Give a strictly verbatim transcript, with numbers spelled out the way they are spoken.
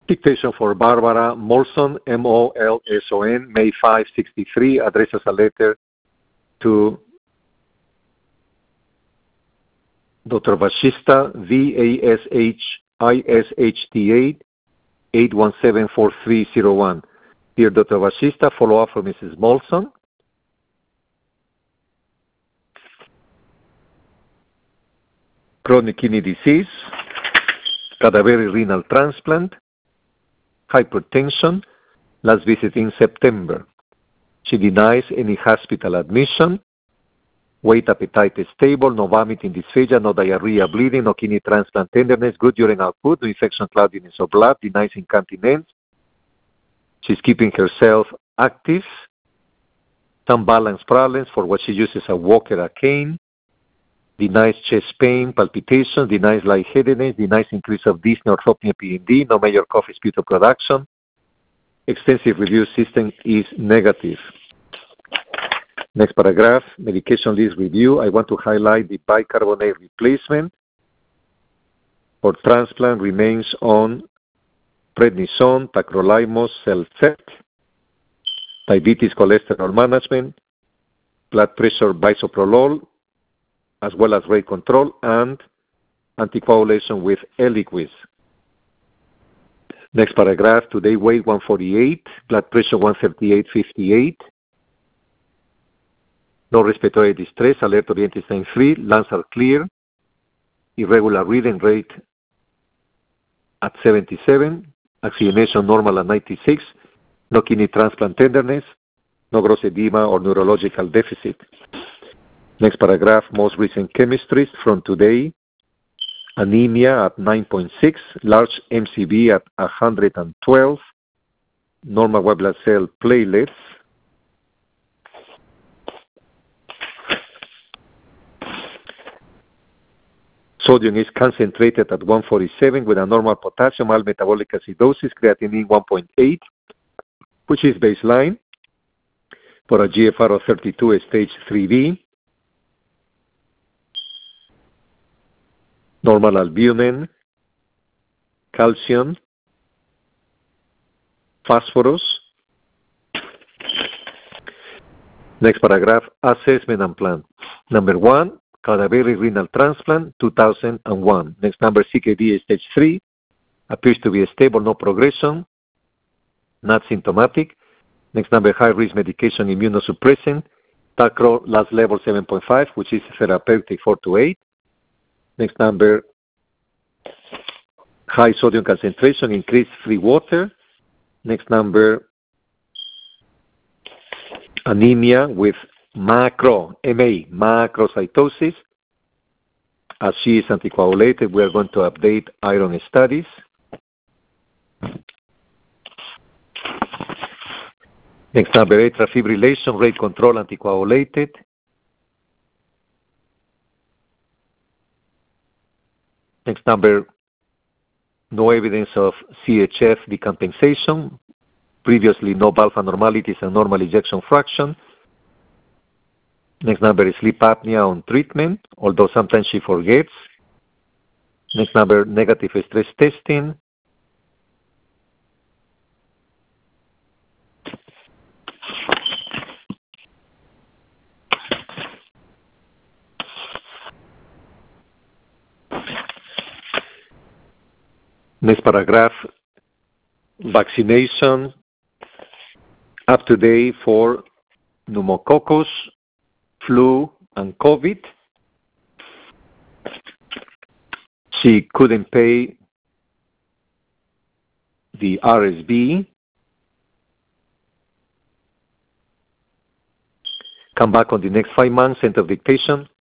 Dictation for Barbara Molson, M O L S O N, May fifth, sixty-three, addresses a letter to Doctor Vashista, V A S H I S H T A, eight one seven four three zero one. Dear Doctor Vashista, follow up for Missus Molson. Chronic kidney disease, cadaveric renal transplant, hypertension, last visit in September. She denies any hospital admission. Weight, appetite is stable, no vomiting, dysphagia, no diarrhea, bleeding, no kidney transplant tenderness, good urine output, no infection, cloudiness of blood, denies incontinence. She's keeping herself active. Some balance problems for what she uses a walker, a cane. Denies chest pain, palpitations, denies lightheadedness, denies increase of dyspnea, orthopnea, P N D, no major cough, sputum production. Extensive review system is negative. Next paragraph, medication list review. I want to highlight the bicarbonate replacement for transplant remains on prednisone, tacrolimus, Celcet, diabetes, cholesterol management, blood pressure, bisoprolol, as well as rate control and anticoagulation with Eliquis. Next paragraph, today weight one forty-eight, blood pressure one thirty-eight fifty-eight, no respiratory distress, alert oriented sign free, lungs are clear, irregular reading rate at seventy-seven, oxygenation normal at ninety-six, no kidney transplant tenderness, no gross edema or neurological deficit. Next paragraph, most recent chemistries from today. Anemia at nine point six, large M C V at one hundred twelve, normal white blood cell platelets. Sodium is concentrated at one forty-seven with a normal potassium, mild metabolic acidosis, creatinine one point eight, which is baseline for a G F R of thirty-two, stage three B. Normal albumin, calcium, phosphorus. Next paragraph, assessment and plan. Number one, cadaveric renal transplant, two thousand one. Next number, C K D stage three, appears to be stable, no progression, not symptomatic. Next number, high-risk medication, immunosuppressant, tacro last level seven point five, which is therapeutic four to eight. Next number, high sodium concentration, increased free water. Next number, anemia with macro, M A, macrocytosis. As she is anticoagulated, we are going to update iron studies. Next number, atrial fibrillation, rate control, anticoagulated. Next number, no evidence of C H F decompensation. Previously, no valve abnormalities and normal ejection fraction. Next number is sleep apnea on treatment, although sometimes she forgets. Next number, negative stress testing. Next paragraph, vaccination up to date for pneumococcus, flu, and COVID. She couldn't pay the R S V. Come back on the next five months, end of dictation.